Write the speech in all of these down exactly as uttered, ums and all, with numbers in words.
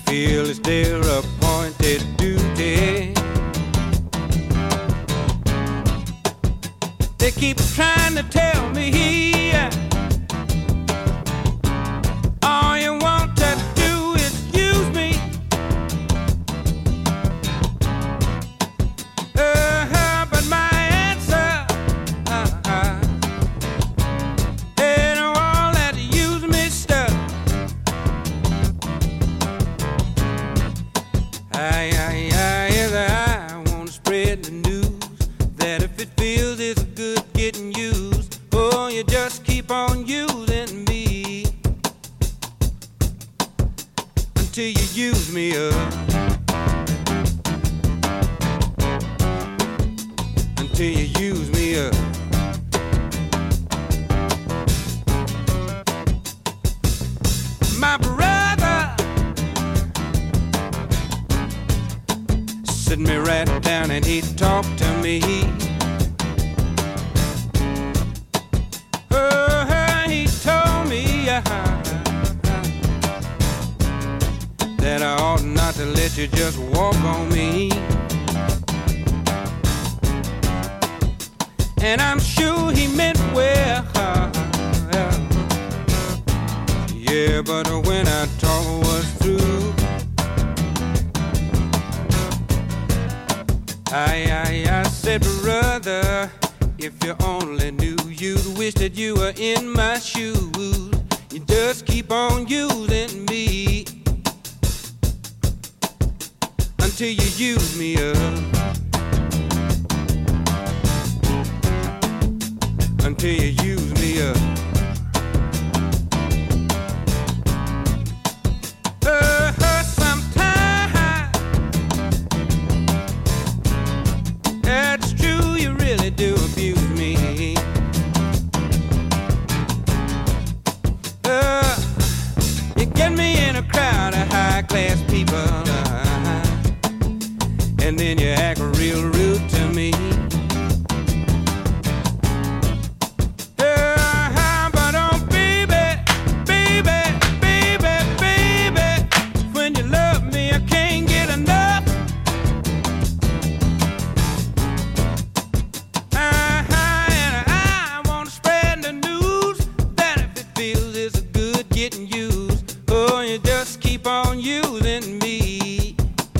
feel it's their appointed duty. They keep trying to tell me all you want to do is use me. Uh-huh, but my answer uh-uh, ain't all that use me stuff. I, I, I, yes, I want to spread the news that if it feels it's good getting used, oh, you just keep on using me until you use me up, until you use me up. My brother sit me right down and he talked to me. Oh, he told me uh, that I ought not to let you just walk on me. And I'm sure he meant well. Yeah, but when I talk was through, I, I, I said, brother, if you only knew, you'd wish that you were in my shoes. You just keep on using me until you use me up, until you use me up. Uh, sometimes that's true, you really do abuse me. Uh, you get me in a crowd of high-class people, uh, and then you act real rude to me. Uh, but oh, baby, baby, baby, baby, when you love me, I can't get enough. Uh-huh, and I want to spread the news that if it feels it's good getting used, oh, you just keep on using me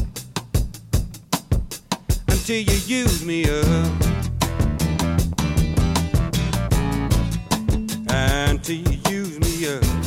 until you use me up, until you use me up.